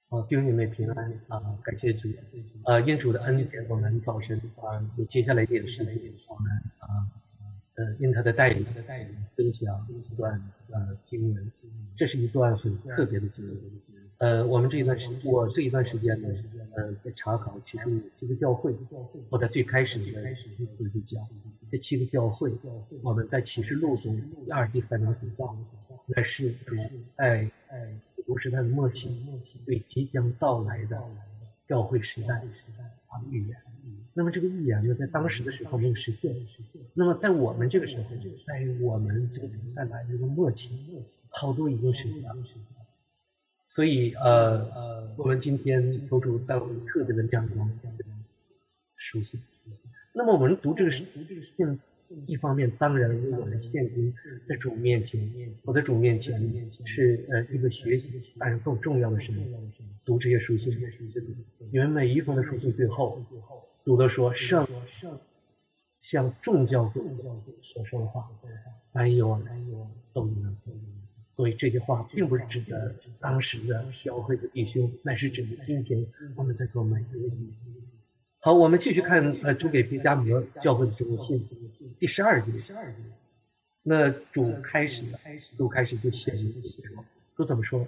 弟兄姐妹平安感谢主。因主的恩典，我们早晨有接下来一点时间，我们因他的带领分享一段经文。这是一段很特别的经文。我这一段时间呢，在查考其实这个教会，我在最开始的就讲这7个教会，我们在启示录中第2、第3章提到，那是在古时代的末期对即将到来的教会时代预言。那么这个预言呢，在当时的时候没有实现。那么在我们这个时候，在我们这个时代来的这个末期，好多已经实现了。所以我们今天求主带我们特别的亮光熟悉。那么我们读这个信，一方面当然我们现今在主面前，我在主面前是一个学习，但是更重要的是读这些书信，因为每一封的书信最后读的说圣向众教会所说的话，凡有都能。所以这句话并不是指的当时的教会的弟兄，乃是指的今天我们在做每一个弟兄。好，我们继续看主给别迦摩教会的这封信第12节。那主开始就写说，主怎么说？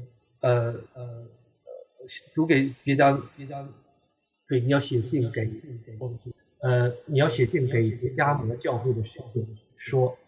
主给别迦，对，你要写信给你要写信给别迦摩教会的使者说，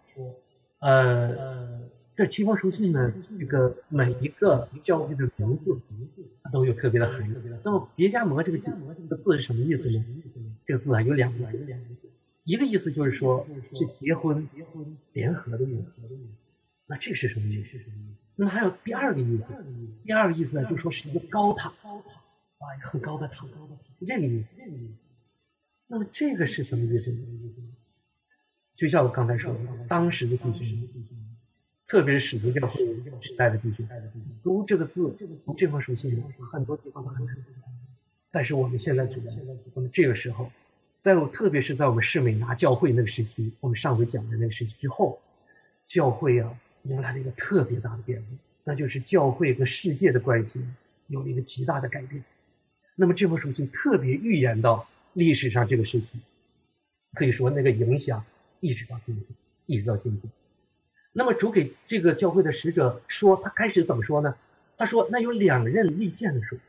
这7封书信呢，这个每一个教会的名字都有特别的含义。那么别迦摩这个字是什么意思呢？这个字有2个意思，一个意思就是说是结婚联合的意思。那这是什么意思？那么还有第2个意思，呢，就说是一个高塔，一个很高的塔，这个意思。那么这个是什么意思？就像我刚才说的，当时的弟兄，特别是使徒教会时代的弟兄，读这个字，读这封书信，很多地方都很难。但是我们现在知道，我们这个时候，特别是在我们士美拿教会那个时期，我们上回讲的那个时期之后，教会迎来了一个特别大的变化，那就是教会和世界的关系有了一个极大的改变。那么这封书信特别预言到历史上这个时期，可以说那个影响一直到今天。那么主给这个教会的使者说，他开始怎么说呢？他说那有2刃利剑的说，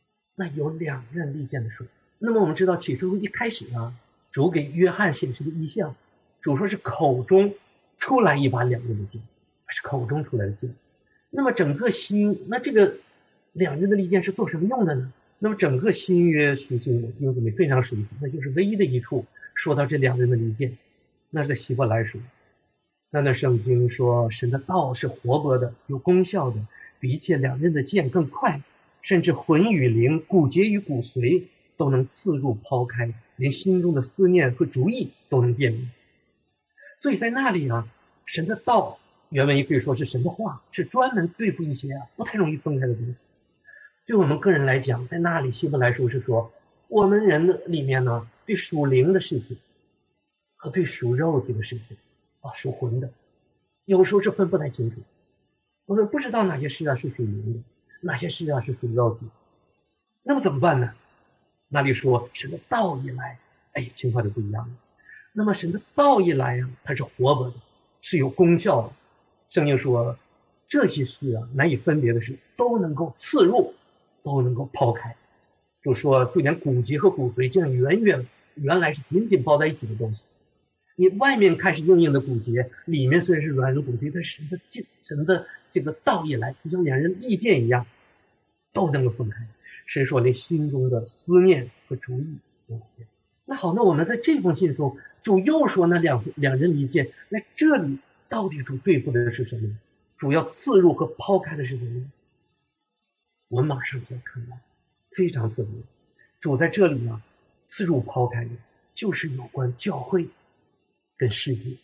那么我们知道启示录一开始呢，主给约翰显示的异象，主说是口中出来一把2刃的剑，是口中出来的剑。那么整个那这个2刃的利剑是做什么用的呢？那么整个新约书信的弟兄姊妹非常熟悉，那就是唯一的一处说到这2刃的利剑，那是在希伯来书。那圣经说神的道是活泼的，有功效的，比一切2刃的剑更快，甚至魂与灵、骨节与骨髓都能刺入抛开，连心中的思念和主意都能辨明。所以在那里神的道原文也可以说是神的话，是专门对付一些不太容易分开的东西。对我们个人来讲，在那里希伯来书是说，我们人里面呢，对属灵的事情和对属肉体的事情属魂的，有时候是分不太清楚。我们不知道哪些事是属灵的，哪些事是属肉体。那么怎么办呢？那里说神的道一来，情况就不一样了。那么神的道一来它是活泼的，是有功效的。圣经说这些事难以分别的事都能够刺入，都能够抛开。就说就连骨节和骨髓这样原来是紧紧包在一起的东西，你外面看是硬硬的骨节，里面虽然是软软骨节，但神的这个道一来，就像2刃利剑一样，都能够分开。神说连心中的思念和主意都能分开。那好，那我们在这封信中，主又说那两刃利剑，那这里到底主对付的是什么呢？主要刺入和抛开的是什么呢？我们马上就要看到，非常特别。主在这里刺入抛开的就是有关教会跟世界，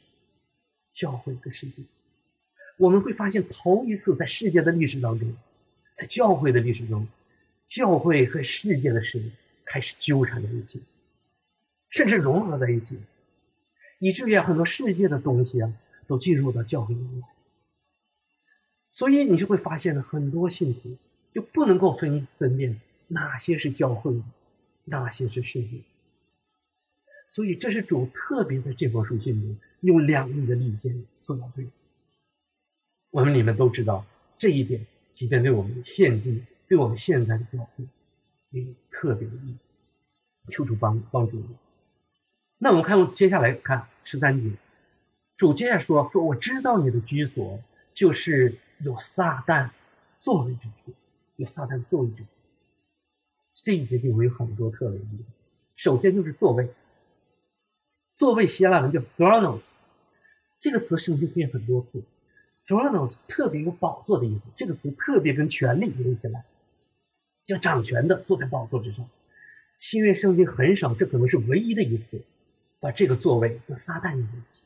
我们会发现头一次在世界的历史当中，在教会的历史中，教会和世界的事开始纠缠在一起，甚至融合在一起，以至于很多世界的东西都进入到教会里面来。所以你就会发现很多信徒就不能够分辨哪些是教会，哪些是世界。所以这是主特别在这封书信中用两翼的利剑所要对。我们你们都知道这一点，即便对我们现今、对我们现在的教会也有特别的意义。求主帮助我们。那我们看接下来看13节，主接下来说我知道你的居所就是有撒旦作为之处，有撒旦作为之处。这一节经文有很多特别的意思。首先就是座位，座位希腊文叫 thronos， 这个词圣经出现很多次。thronos 特别有宝座的意思，这个词特别跟权力联系起来，叫掌权的坐在宝座之上。新约圣经很少，这可能是唯一的一次把这个座位跟撒旦有关系。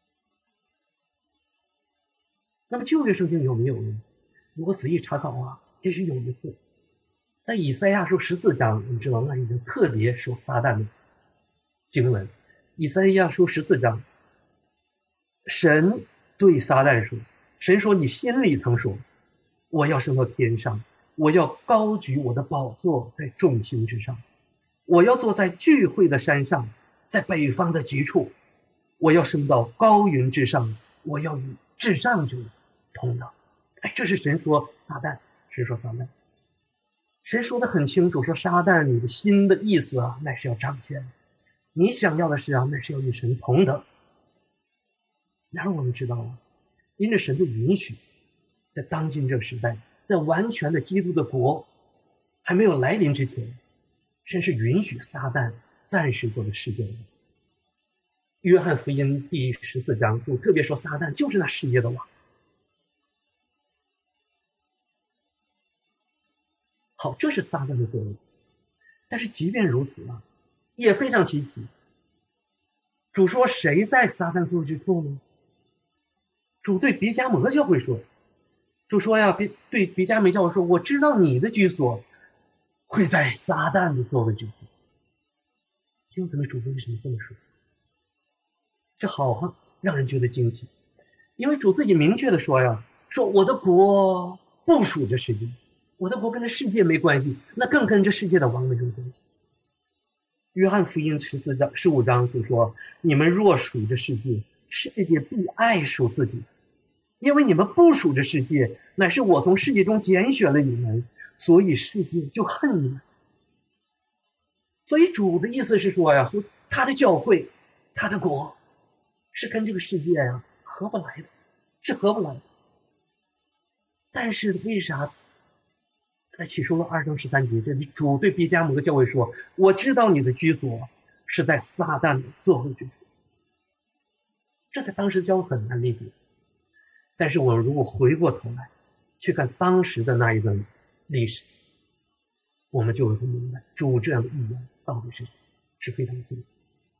那么旧约圣经有没有呢？如果仔细查考啊，也许有一次，在以赛亚书14章，你知道那一个特别说撒旦的经文。以赛亚书14章，神对撒旦说，神说你心里曾说，我要升到天上，我要高举我的宝座在众星之上，我要坐在聚会的山上，在北方的极处，我要升到高云之上，我要与至上者同等。这是神说撒旦，神说撒旦，神说的很清楚，说撒旦你的心的意思啊，乃是要掌权，你想要的是啊，乃是要与神同等。然而我们知道啊，因着神的允许，在当今这个时代，在完全的基督的国还没有来临之前，神是允许撒旦暂时做的世界的。约翰福音第14章就特别说撒旦就是那世界的王。好，这是撒旦的作为。但是即便如此啊，也非常稀奇。主说谁在撒旦座之处呢？主对别迦摩教会说，主说呀，对别迦摩教会说，我知道你的居所会在撒旦的座位之处。因此呢，主为什么这么说？这好让人觉得惊奇，因为主自己明确的说呀，说我的国不属这世界，我的国跟这世界没关系，那更跟这世界的王没什么关系。约翰福音15章就说，你们若属这世界，世界必爱属自己，因为你们不属这世界，乃是我从世界中拣选了你们，所以世界就恨你们。所以主的意思是说呀，说他的教会，他的国是跟这个世界呀合不来的，是合不来的。但是为啥在启示录2章13节这里，主对别迦摩教会说，我知道你的居所是在撒旦的座位之处。这在当时教会很难理解。但是我们如果回过头来去看当时的那一段历史，我们就会明白主这样的意愿到底是非常清楚。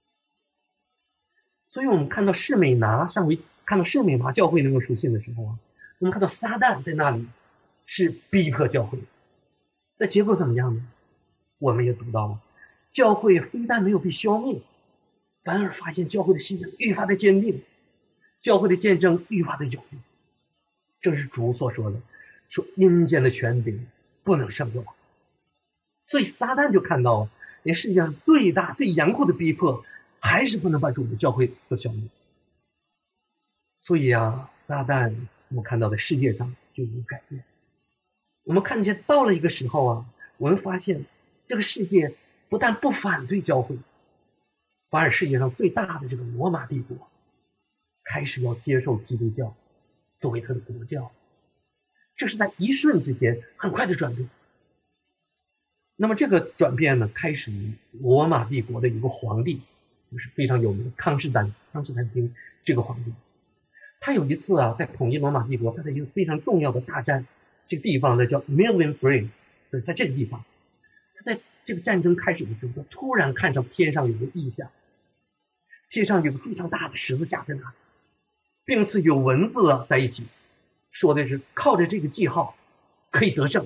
所以我们看到士美拿上回看到士美拿教会那个书信的时候啊，我们看到撒旦在那里是逼迫教会，那结果怎么样呢？我们也读到了，教会非但没有被消灭，反而发现教会的信仰愈发的坚定，教会的见证愈发的有力。正是主所说的，说阴间的权柄不能胜过他。所以撒旦就看到，连世界上最大最严酷的逼迫还是不能把主的教会所消灭。所以啊，撒旦我们看到的世界上就有改变。我们看见到了一个时候啊，我们发现这个世界不但不反对教会，反而世界上最大的这个罗马帝国开始要接受基督教作为他的国教。这是在一瞬之间很快的转变。那么这个转变呢，开始于罗马帝国的一个皇帝，就是非常有名的康斯坦丁这个皇帝。他有一次啊，在统一罗马帝国，他在一个非常重要的大战，这个地方呢叫 Milvian Bridge， 在这个地方，他在这个战争开始的时候，他突然看上天上有个异象，天上有个非常大的十字架在那里，并且有文字啊在一起，说的是靠着这个记号可以得胜。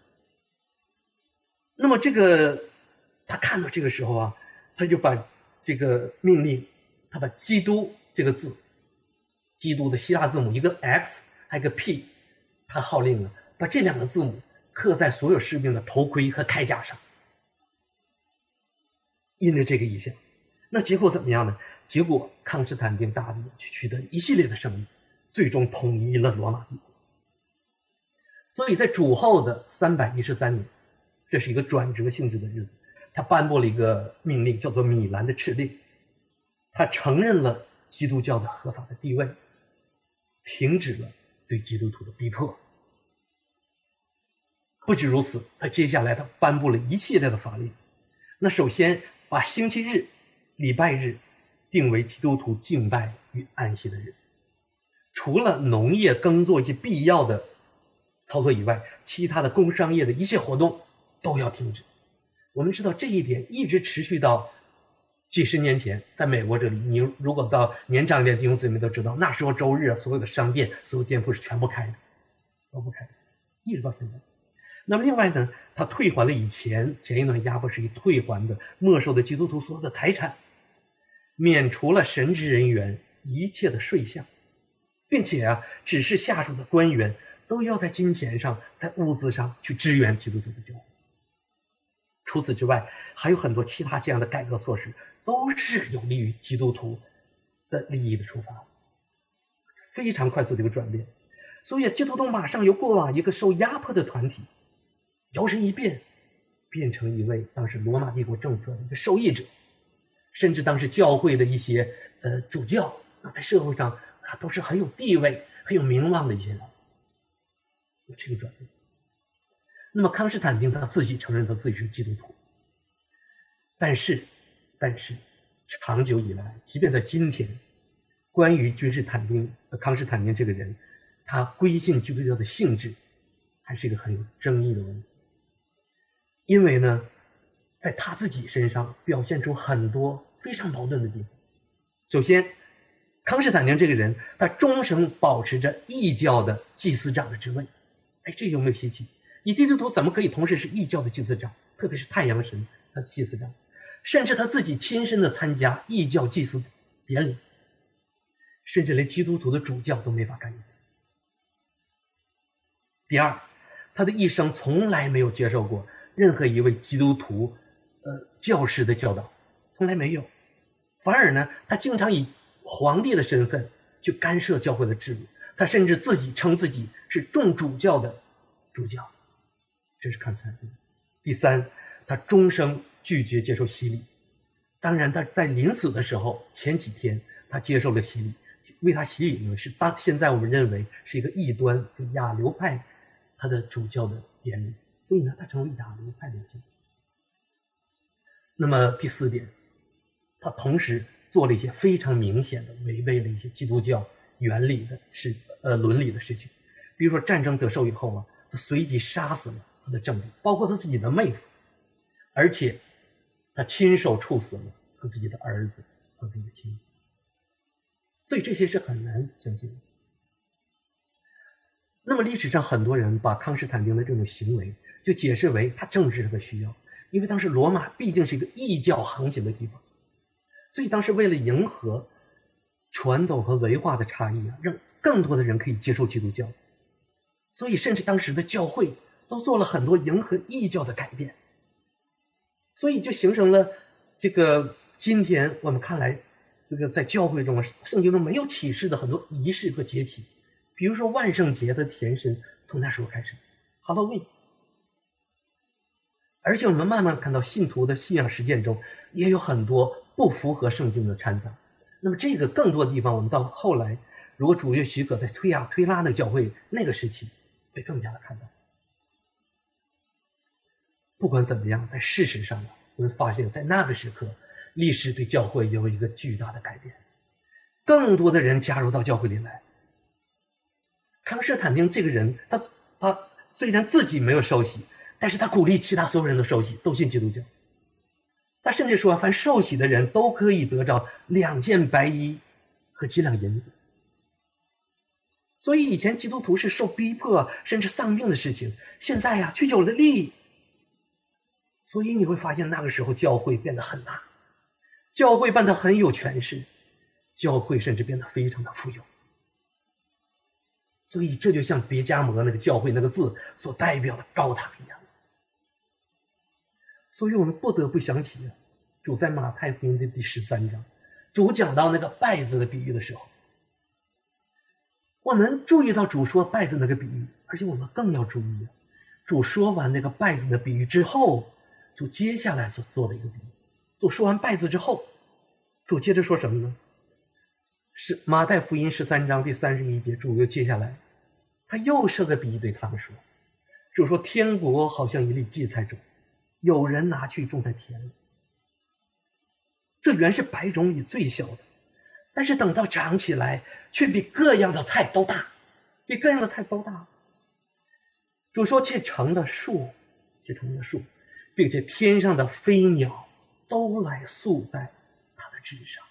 那么这个他看到这个时候啊，他就把这个命令，他把基督这个字，基督的希腊字母一个 X 还有一个 P， 他号令了把这两个字母刻在所有士兵的头盔和铠甲上，印着这个意象。那结果怎么样呢？结果康斯坦丁大帝取得一系列的胜利，最终统一了罗马帝国。所以在主后的313年，这是一个转折性质的日子，他颁布了一个命令，叫做米兰的敕令。他承认了基督教的合法的地位，停止了对基督徒的逼迫。不止如此，他接下来他颁布了一系列的法令。那首先把星期日、礼拜日定为基督徒敬拜与安息的日子，除了农业耕作一些必要的操作以外，其他的工商业的一切活动都要停止。我们知道这一点一直持续到几十年前。在美国这里，你如果到年长一点的弟兄姊妹都知道，那时候周日所有的商店、所有店铺是全部开的，都不开的，一直到现在。那么另外呢，他退还了以前一段压迫时期退还的没收的基督徒所有的财产，免除了神职人员一切的税项，并且指示下属的官员都要在金钱上、在物资上去支援基督徒的教会。除此之外，还有很多其他这样的改革措施，都是有利于基督徒的利益的出发，非常快速的一个转变。所以基督徒马上由过往一个受压迫的团体，摇身一变，变成一位当时罗马帝国政策的一个受益者，甚至当时教会的一些主教，在社会上都是很有地位、很有名望的一些人，有这个转变。那么康斯坦丁他自己承认他自己是基督徒，但是长久以来，即便在今天，关于康斯坦丁这个人，他归信基督教的性质，还是一个很有争议的问题。因为呢，在他自己身上表现出很多非常矛盾的地方。首先，康斯坦丁这个人，他终生保持着异教的祭司长的职位。这有没有稀奇？你基督徒怎么可以同时是异教的祭司长，特别是太阳神他的祭司长，甚至他自己亲身的参加异教祭司典礼，甚至连基督徒的主教都没法干预。第二，他的一生从来没有接受过任何一位基督徒教师的教导，从来没有。反而呢，他经常以皇帝的身份去干涉教会的制度，他甚至称自己是众主教的主教，这是康斯坦丁。第三，他终生拒绝接受洗礼。当然他在临死的时候前几天他接受了洗礼，为他洗礼呢是现在我们认为是一个异端，就亚流派他的主教的典礼，所以呢他成为亚流派的基督徒。那么第四点，他同时做了一些非常明显的违背了一些基督教原理的伦理的事情。比如说战争得胜以后他随即杀死了他的政敌，包括他自己的妹夫，而且他亲手处死了他自己的儿子和自己的妻子。所以这些是很难相信的。那么历史上很多人把康斯坦丁的这种行为就解释为他政治上的需要，因为当时罗马毕竟是一个异教横行的地方，所以当时为了迎合传统和文化的差异让更多的人可以接受基督教，所以甚至当时的教会都做了很多迎合异教的改变，所以就形成了这个今天我们看来这个在教会中圣经中没有启示的很多仪式和节期。比如说万圣节的前身从那时候开始，Halloween。而且我们慢慢看到信徒的信仰实践中也有很多不符合圣经的掺杂。那么这个更多的地方，我们到后来如果主耶许可在推拉那个教会那个时期会更加的看到。不管怎么样，在事实上我们发现在那个时刻历史对教会有一个巨大的改变，更多的人加入到教会里来。康斯坦丁这个人他虽然自己没有受洗，但是他鼓励其他所有人都受洗，都信基督教。他甚至说凡受洗的人都可以得着2件白衣和几两银子。所以以前基督徒是受逼迫甚至丧命的事情，现在却有了利益。所以你会发现那个时候教会变得很大，教会变得很有权势，教会甚至变得非常的富有。 所以这就像别迦摩那个教会那个字所代表的高塔一样。所以我们不得不想起主在马太福音的第13章，主讲到那个稗子的比喻的时候，我们注意到主说稗子那个比喻，而且我们更要注意主说完那个稗子的比喻之后，主接下来所做的一个比喻。主说完稗子之后，主接着说什么呢？是马太福音13章第31节，主又接下来他又设个比喻对他们说，主说天国好像一粒芥菜种，有人拿去种在田里，这原是百种里最小的，但是等到长起来却比各样的菜都大，比各样的菜都大。主说却成了树，并且天上的飞鸟都来宿在他的枝上。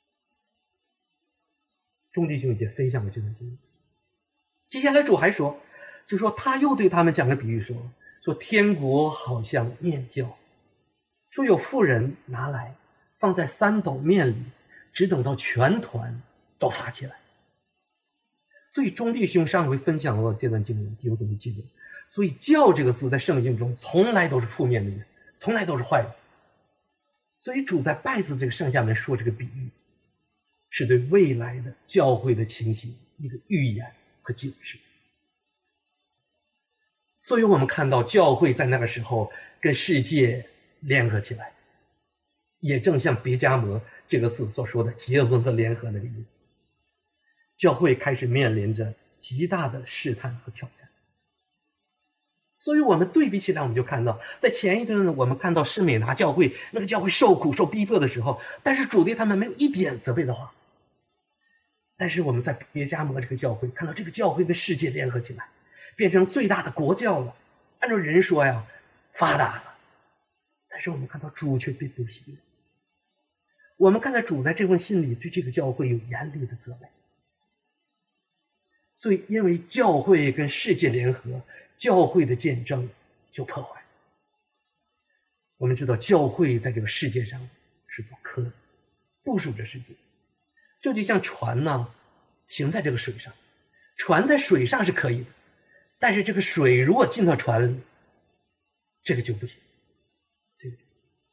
众弟兄姐分享了这段经历。接下来主还说，就说他又对他们讲个比喻说天国好像面酵，说有妇人拿来放在3斗面里，只等到全团都发起来。所以众弟兄上回分享了这段经文，弟兄姊妹记得，所以酵这个字在圣经中从来都是负面的意思，从来都是坏的。所以主在稗子这个上下面说这个比喻，是对未来的教会的情形一个预言和警示。所以我们看到教会在那个时候跟世界联合起来，也正像别迦摩这个字所说的结合和联合那个意思。教会开始面临着极大的试探和挑战。所以我们对比起来，我们就看到在前一段呢，我们看到士美拿教会那个教会受苦受逼迫的时候，但是主对他们没有一点责备的话。但是我们在别迦摩这个教会看到这个教会跟世界联合起来，变成最大的国教了，按照人说发达了。但是我们看到主却并不喜悦。我们看到主在这封信里对这个教会有严厉的责备。所以因为教会跟世界联合，教会的见证就破坏。我们知道教会在这个世界上是不可的，部署着世界。这就像船行在这个水上，船在水上是可以的，但是这个水如果进到船里，这个就不行，对不对？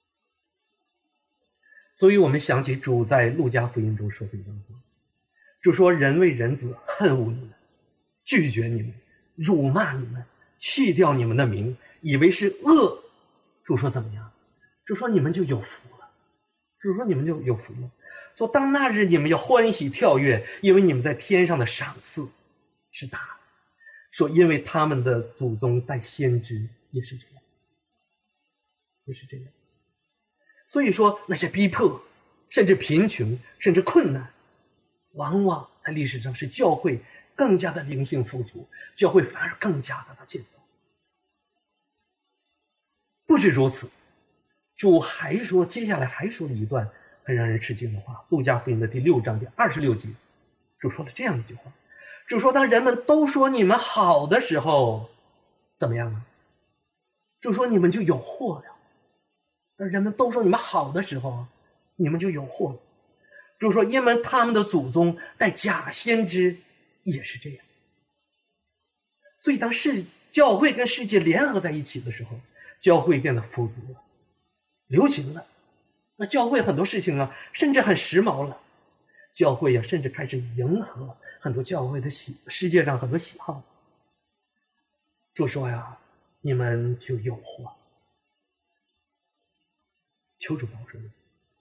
所以我们想起主在路加福音中说的一段话，主说人为人子恨恶你们，拒绝你们，辱骂你们，弃掉你们的名，以为是恶。主说怎么样？主说你们就有福了。主说你们就有福了。说当那日你们要欢喜跳跃，因为你们在天上的赏赐是大的。说因为他们的祖宗带先知也是这样，也是这样。所以说那些逼迫，甚至贫穷，甚至困难，往往在历史上是教会更加的灵性富足，教会反而更加的建造。不止如此，主还说，接下来还说了一段很让人吃惊的话。路加福音的第6章第26节，主说了这样一句话。主说当人们都说你们好的时候，怎么样呢？主说你们就有祸了。当人们都说你们好的时候，你们就有祸了。主说因为他们的祖宗带假先知也是这样。所以当教会跟世界联合在一起的时候，教会变得富足了，流行了。那教会很多事情甚至很时髦了。教会甚至开始迎合很多教会的世界上很多喜好。主说你们就有祸。求主保守你。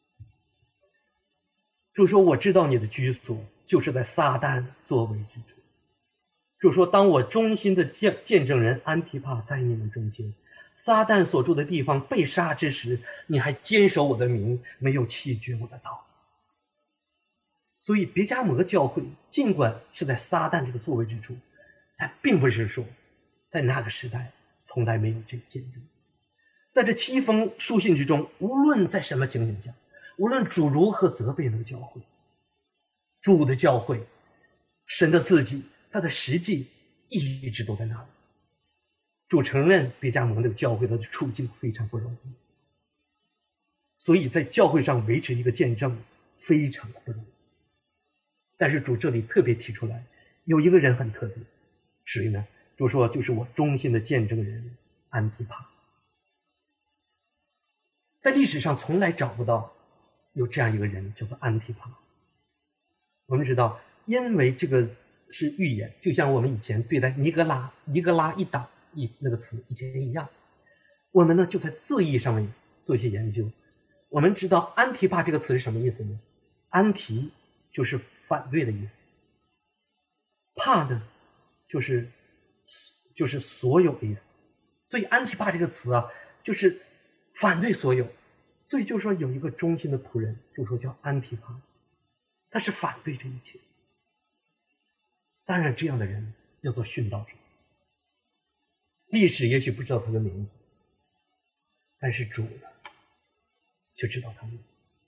主说我知道你的居所就是在撒旦作为之处。主说当我忠心的见证人安提帕在你们中间，撒旦所住的地方被杀之时，你还坚守我的名，没有弃绝我的道。所以别迦摩教会尽管是在撒旦这个作为之处，但并不是说在那个时代从来没有这个见证。在这7封书信之中，无论在什么情形下，无论主如何责备那个教会，主的教会，神的自己，他的实际一直都在那里。主承认别迦摩那个教会的处境非常不容易，所以在教会上维持一个见证非常的不容易。但是主这里特别提出来， 有一个人很特别，谁呢？就说就是我忠心的见证人安提帕。在历史上从来找不到有这样一个人叫做安提帕。我们知道，因为这个是预言，就像我们以前对待尼格拉一党那个词以前一样，我们呢就在字义上面做一些研究。我们知道安提帕这个词是什么意思呢？安提就是反对的意思，帕呢就是所有的意思，所以安提帕这个词啊就是反对所有，所以就说有一个忠心的仆人，就说叫安提帕，他是反对这一切。当然这样的人叫做殉道者，历史也许不知道他的名字，但是主呢却知道他们。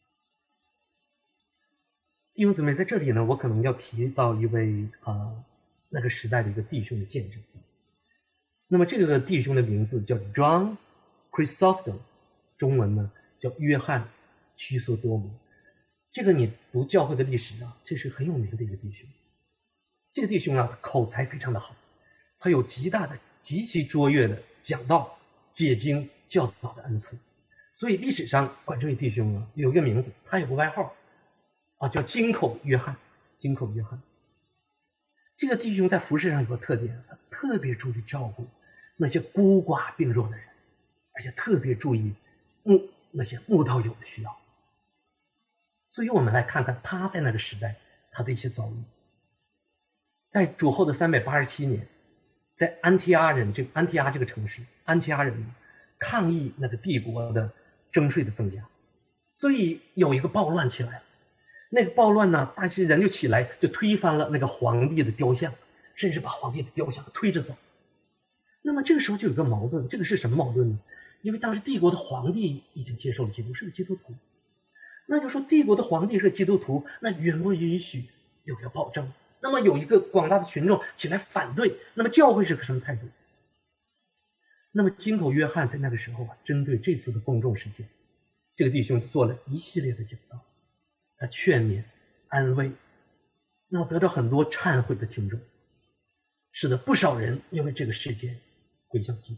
弟兄姊妹，在这里呢，我可能要提到一位那个时代的一个弟兄的见证。那么这个弟兄的名字叫 John Chrysostom， 中文呢叫约翰屈索多姆。这个你读教会的历史啊，这是很有名的一个弟兄。这个弟兄啊，口才非常的好，他有极其卓越的讲道、解经、教导的恩赐，所以历史上管这位弟兄啊有一个名字，他有个外号叫金口约翰。金口约翰这个弟兄在服事上有个特点，他特别注意照顾那些孤寡病弱的人，而且特别注意那些慕道友的需要。所以我们来看看他在那个时代他的一些遭遇。在主后的387年，在安提阿这个城市，安提阿人抗议那个帝国的征税的增加，所以有一个暴乱起来了。那个暴乱呢，大些人就起来，就推翻了那个皇帝的雕像，甚至把皇帝的雕像推着走。那么这个时候就有个矛盾，这个是什么矛盾呢？因为当时帝国的皇帝已经接受了基督，是个基督徒。那就说帝国的皇帝是个基督徒，那允不允许有个暴政？那么有一个广大的群众起来反对，那么教会是个什么态度？那么金口约翰在那个时候针对这次的公众事件，这个弟兄做了一系列的讲道，他劝勉、安慰，那么得到很多忏悔的听众，使得不少人因为这个事件归向基督。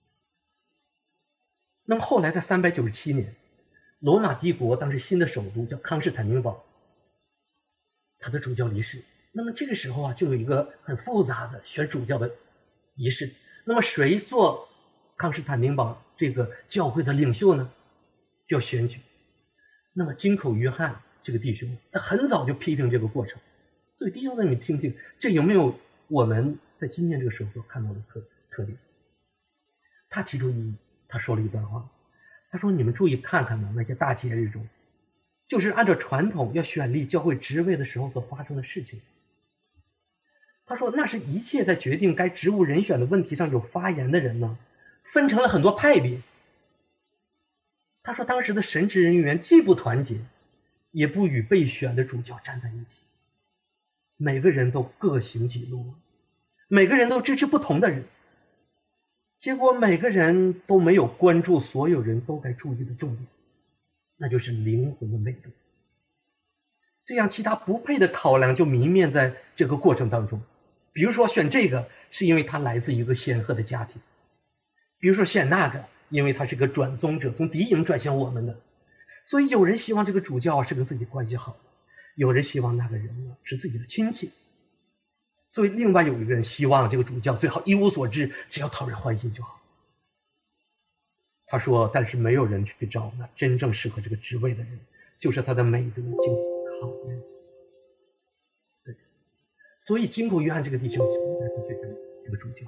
那么后来在397年，罗马帝国当时新的首都叫康士坦丁堡，他的主教离世。那么这个时候就有一个很复杂的选主教的仪式。那么谁做康士坦丁堡这个教会的领袖呢？就要选举。那么金口约翰这个弟兄，他很早就批评这个过程。所以弟兄姊妹听听，这有没有我们在今天这个时候所看到的特点？他提出他说了一段话，他说：“你们注意看看那些大节日中，就是按照传统要选立教会职位的时候所发生的事情。”他说那是一切在决定该职务人选的问题上有发言的人呢，分成了很多派别。他说当时的神职人员既不团结，也不与被选的主教站在一起，每个人都各行己路，每个人都支持不同的人，结果每个人都没有关注所有人都该注意的重点，那就是灵魂的美德。这样其他不配的考量就弥漫在这个过程当中。比如说选这个是因为他来自一个显赫的家庭，比如说选那个因为他是个转宗者，从敌营转向我们的。所以有人希望这个主教是跟自己关系好的，有人希望那个人是自己的亲戚，所以另外有一个人希望这个主教最好一无所知，只要讨人欢心就好。他说但是没有人去找那真正适合这个职位的人，就是他的美德经考验。对，所以金口约翰这个弟兄就是这个主教。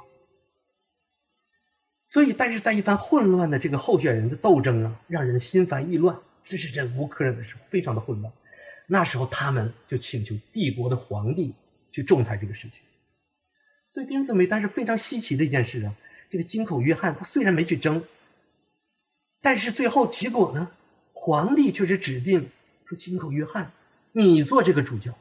所以但是在一番混乱的这个候选人的斗争让人心烦意乱，这是忍无可忍的时候，非常的混乱。那时候他们就请求帝国的皇帝去仲裁这个事情。所以弟兄姊妹，但是非常稀奇的一件事这个金口约翰他虽然没去争，但是最后结果呢，皇帝却是指定说金口约翰你做这个主教。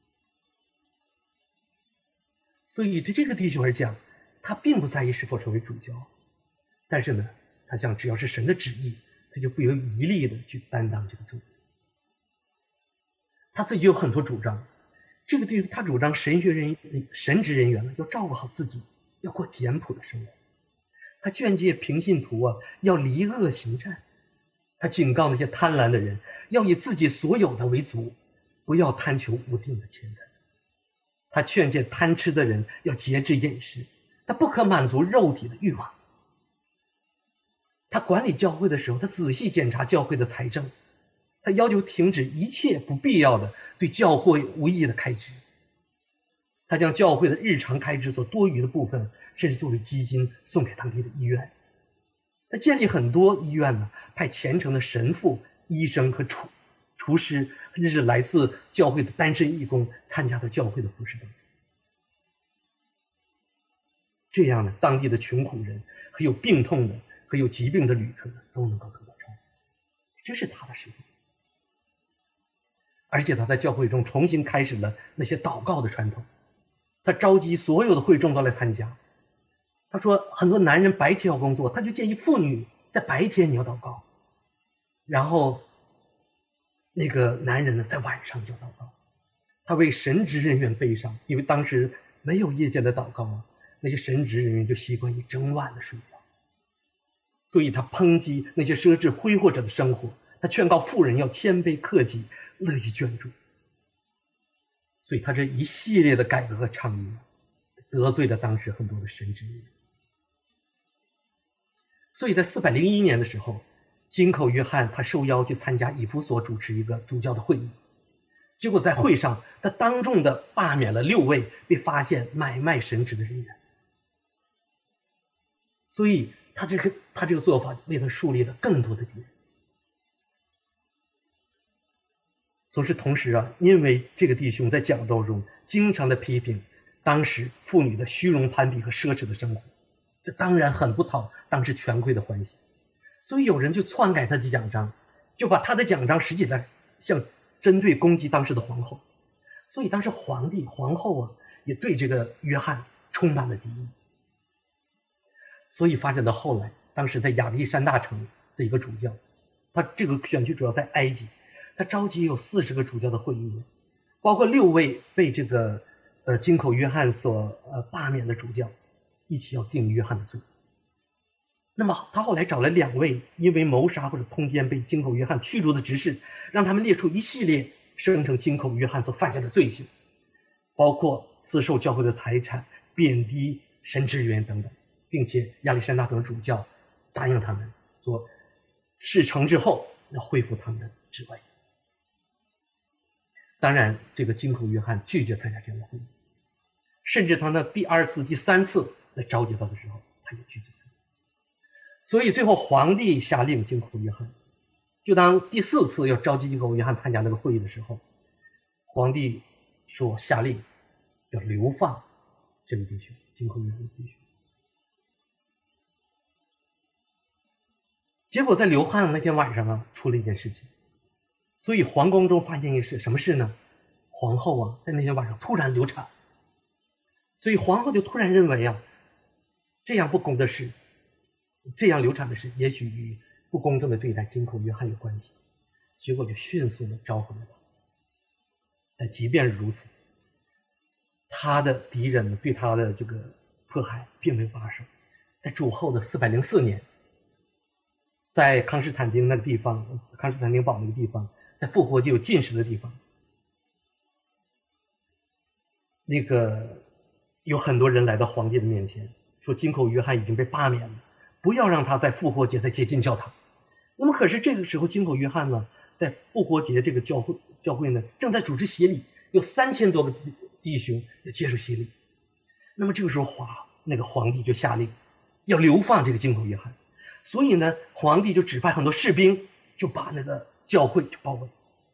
所以对这个弟兄而讲，他并不在意是否成为主教，但是呢，他想只要是神的旨意，他就不遗余力的去担当这个重任。他自己有很多主张， 这个对于他主张神职人员呢，要照顾好自己，要过简朴的生活。他劝诫平信徒啊，要离恶行善。他警告那些贪婪的人，要以自己所有的为足，不要贪求无定的钱财。他劝诫贪吃的人要节制饮食，他不可满足肉体的欲望。他管理教会的时候，他仔细检查教会的财政，他要求停止一切不必要的对教会无益的开支。他将教会的日常开支所多余的部分，甚至作为基金送给当地的医院。他建立很多医院呢，派虔诚的神父、医生和厨师，甚至是来自教会的单身义工参加到教会的服饰当中。这样呢，当地的穷苦人和有病痛的和有疾病的旅客都能够得到照顾。这是他的事情。而且他在教会中重新开始了那些祷告的传统。他召集所有的会众都来参加。他说很多男人白天要工作，他就建议妇女在白天你要祷告，然后那个男人呢在晚上就祷告。他为神职人员悲伤，因为当时没有夜间的祷告啊，那些神职人员就习惯于整晚的睡觉。所以他抨击那些奢侈挥霍者的生活，他劝告妇人要谦卑克己，乐于捐助。所以他这一系列的改革和倡议得罪了当时很多的神职人员。所以在401年的时候，金口约翰他受邀去参加以弗所主持一个主教的会议，结果在会上他当众的罢免了6位被发现买卖神职的人员。所以他这个做法为他树立了更多的敌人。同时啊，因为这个弟兄在讲道中经常的批评当时妇女的虚荣攀比和奢侈的生活，这当然很不讨当时权贵的欢喜。所以有人就篡改他的奖章，就把他的奖章实际在像针对攻击当时的皇后。所以当时皇帝皇后啊也对这个约翰充满了敌意。所以发展到后来，当时在亚历山大城的一个主教，他这个选区主要在埃及，他召集有40个主教的会议，包括6位被这个金口约翰所罢免的主教，一起要定约翰的罪。那么他后来找了2位因为谋杀或者通奸被金口约翰驱逐的执事，让他们列出一系列声称金口约翰所犯下的罪行，包括私受教会的财产、贬低神职人员等等，并且亚历山大等主教答应他们说事成之后要恢复他们的职位。当然这个金口约翰拒绝参加这样的会议，甚至他的第2次第3次来召集他的时候他也拒绝参加。所以最后皇帝下令金口约翰，就当第4次要召集金口约翰参加那个会议的时候，皇帝说下令要流放这位弟兄，金口约翰的弟兄。结果在流放那天晚上啊，出了一件事情。所以皇宫中发现一事，什么事呢？皇后啊在那天晚上突然流产。所以皇后就突然认为啊，这样不公的事，这样流产的事也许与不公正的对待金口约翰有关系，结果就迅速的召回了他。但即便是如此，他的敌人对他的这个迫害并没有罢手。在主后的404年，在康斯坦丁那个地方，康斯坦丁堡那个地方，在复活节有禁食的地方，那个有很多人来到皇帝的面前，说金口约翰已经被罢免了，不要让他在复活节再接近教堂。那么可是这个时候金口约翰呢，在复活节这个教会呢正在主持洗礼，有3000多个弟兄要接受洗礼。那么这个时候那个皇帝就下令要流放这个金口约翰。所以呢，皇帝就指派很多士兵，就把那个教会就包围。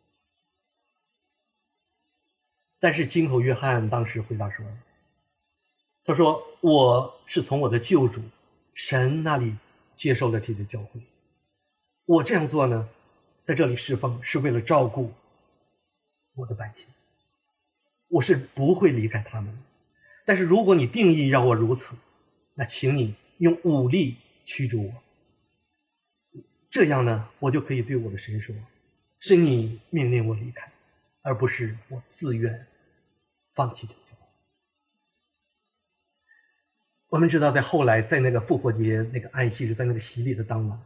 但是金口约翰当时回答说，他说我是从我的救主神那里接受了这个教会，我这样做呢，在这里侍奉是为了照顾我的百姓，我是不会离开他们的。但是如果你定义让我如此，那请你用武力驱逐我，这样呢，我就可以对我的神说，是你命令我离开，而不是我自愿放弃这个教会。我们知道，在后来，在那个复活节那个安息日，在那个洗礼的当晚，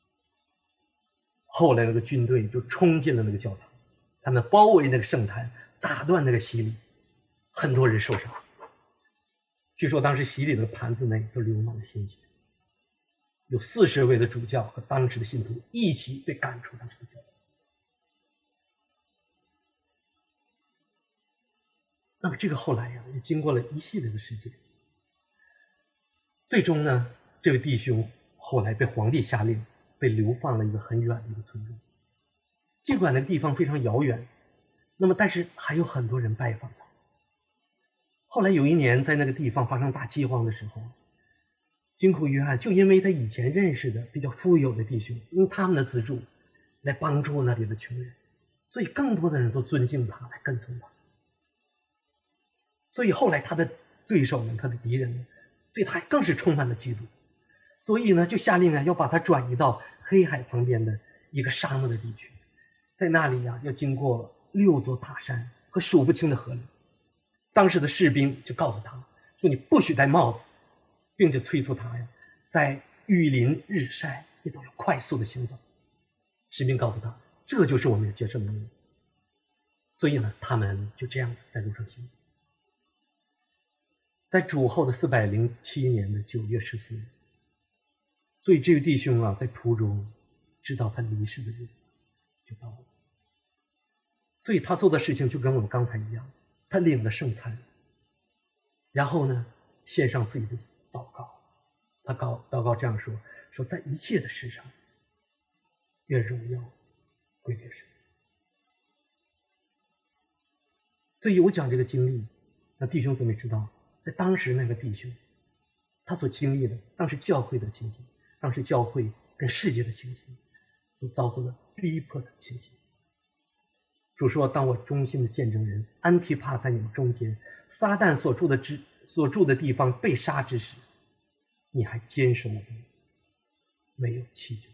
后来那个军队就冲进了那个教堂，他们包围那个圣坛，打断那个洗礼，很多人受伤。据说当时洗礼的盘子内都流满了鲜血，有40位的主教和当时的信徒一起被赶出当时的教堂。那么这个后来呀，也经过了一系列的事件，最终呢，这位弟兄后来被皇帝下令被流放了一个很远的一个村庄。尽管那个地方非常遥远，那么但是还有很多人拜访他。后来有一年，在那个地方发生大饥荒的时候，金库约翰就因为他以前认识的比较富有的弟兄，用他们的资助来帮助那里的穷人，所以更多的人都尊敬他，来跟从他。所以后来他的对手们，他的敌人们，对他更是充满了嫉妒，所以呢，就下令要把他转移到黑海旁边的一个沙漠的地区，在那里要经过6座大山和数不清的河流。当时的士兵就告诉他说：“你不许戴帽子，并且催促他在雨淋日晒也都要快速的行走。”士兵告诉他，这就是我们要接受的命令。所以呢，他们就这样在路上行走。在主后的407年的9月14日，所以这位弟兄在途中知道他离世的日子就到了。所以他做的事情就跟我们刚才一样，他领了圣餐，然后呢，献上自己的祷告。他祷告这样说在一切的事上，愿荣耀归给神。所以我讲这个经历，那弟兄姊妹知道，在当时那个弟兄他所经历的当时教会的情形，当时教会跟世界的情形所遭受的逼迫的情形。主说：“当我忠心的见证人安提帕在你们中间，撒旦所住的地方被杀之时，你还坚守我的名，没有弃绝。”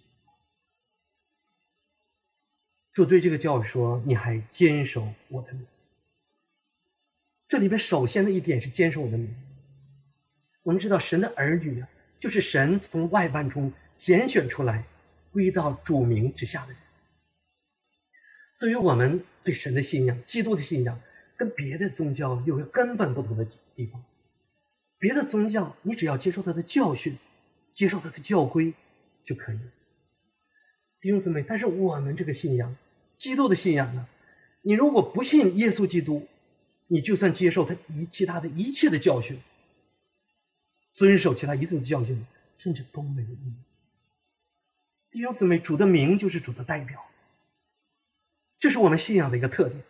主对这个教会说：“你还坚守我的名。”这里边首先的一点是坚守我的名。我们知道神的儿女就是神从外邦中拣选出来归到主名之下的人。所以我们对神的信仰，基督的信仰跟别的宗教有个根本不同的地方。别的宗教你只要接受他的教训，接受他的教规就可以了。弟兄姊妹，但是我们这个信仰，基督的信仰呢，你如果不信耶稣基督，你就算接受他其他的一切的教训，遵守其他一切的教训，甚至都没有意义。弟兄姊妹，主的名就是主的代表，这是我们信仰的一个特点。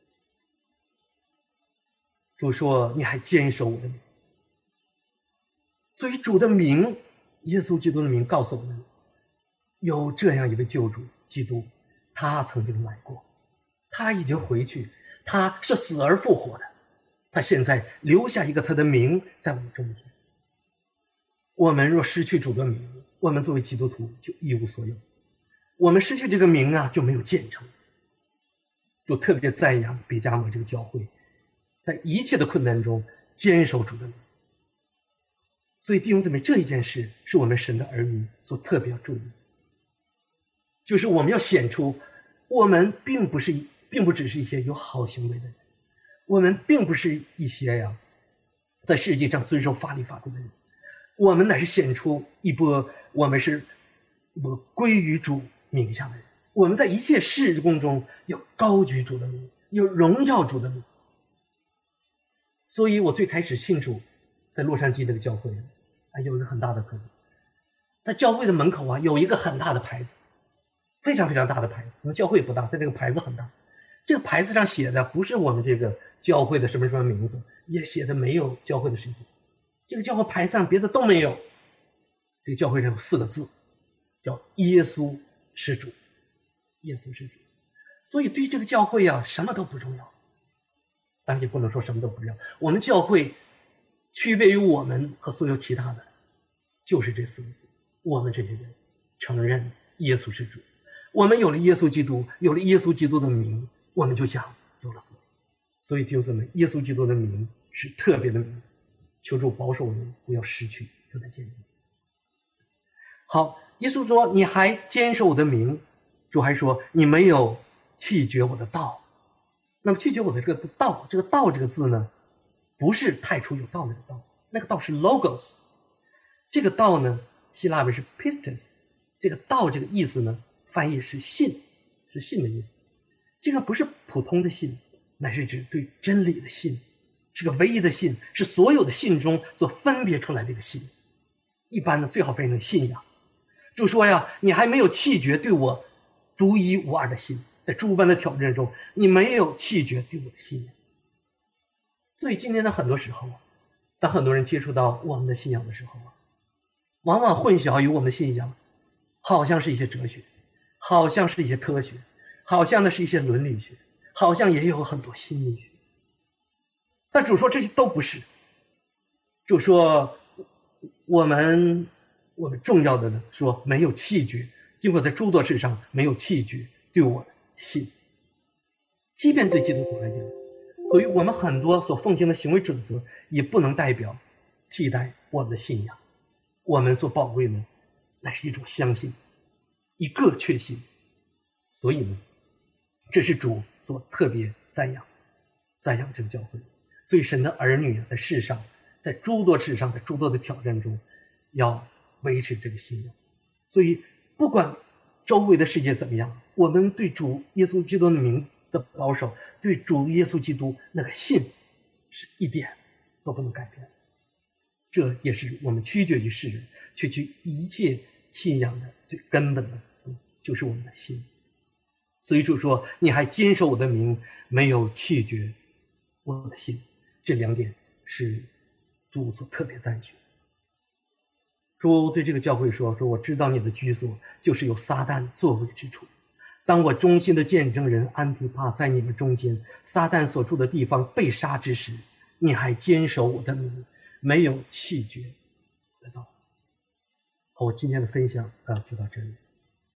主说：“你还坚守我的名。”所以主的名，耶稣基督的名告诉我们，有这样一位救主基督，他曾经来过，他已经回去，他是死而复活的，他现在留下一个他的名在我们中间。我们若失去主的名，我们作为基督徒就一无所有。我们失去这个名就没有建成。就特别赞扬别迦摩这个教会，在一切的困难中坚守主的名。所以弟兄姊妹，这一件事是我们神的儿女所特别要注意，就是我们要显出我们并不只是一些有好行为的人，我们并不是一些在世界上遵守法律法规的人，我们乃是显出一波我们是归于主名下的人。我们在一切事工中要高举主的名，要荣耀主的名。所以我最开始信主在洛杉矶这个教会有一个很大的特点，在教会的门口有一个很大的牌子，非常非常大的牌子。我们教会不大，但这个牌子很大。这个牌子上写的不是我们这个教会的什么什么名字，也写的没有教会的事情。这个教会牌上别的都没有，这个教会上有4个字，叫耶稣是主。耶稣是主。所以对于这个教会什么都不重要。当然也不能说什么都不重要，我们教会区别于我们和所有其他的就是这4个字，我们这些人承认耶稣是主。我们有了耶稣基督，有了耶稣基督的名，我们就讲有了所有。 所以弟兄姊妹，耶稣基督的名是特别的名字，求主保守我们不要失去这个见证。好，耶稣说你还坚守我的名，主还说你没有弃绝我的道。那么弃绝我的这个道，这个道这个字呢，不是太初有道那个道，那个道是 logos， 这个道呢希腊文是 pistis， 这个道这个意思呢翻译是信，是信的意思。这个不是普通的信，乃是指对真理的信，是个唯一的信，是所有的信中所分别出来的一个信。一般呢最好翻译成信仰。就说呀，你还没有弃绝对我独一无二的信，在诸般的挑战中，你没有弃绝对我的信仰。所以今天的很多时候啊，当很多人接触到我们的信仰的时候啊，往往混淆于我们的信仰好像是一些哲学，好像是一些科学，好像呢是一些伦理学，好像也有很多心理学。但主说这些都不是。就说我们重要的呢，说没有弃绝，经过在诸多事上没有弃绝对我的信。即便对基督徒来讲，对于我们很多所奉行的行为准则，也不能代表替代我们的信仰。我们所宝贵的乃是一种相信，一个确信。所以呢，这是主所特别赞扬这个教会。所以神的儿女在世上，在诸多事上，在诸多的挑战中，要维持这个信仰。所以不管周围的世界怎么样，我们对主耶稣基督的名的保守，对主耶稣基督那个信是一点都不能改变。这也是我们屈绝于世人，却去一切信仰的最根本的，就是我们的信。所以主说你还坚守我的名，没有弃绝我的信。这两点是主所特别赞许。主对这个教会说我知道你的居所就是有撒旦作为之处。当我忠心的见证人安提帕在你们中间，撒旦所住的地方被杀之时，你还坚守我的名，没有弃绝我的道。好，我今天的分享就到这里。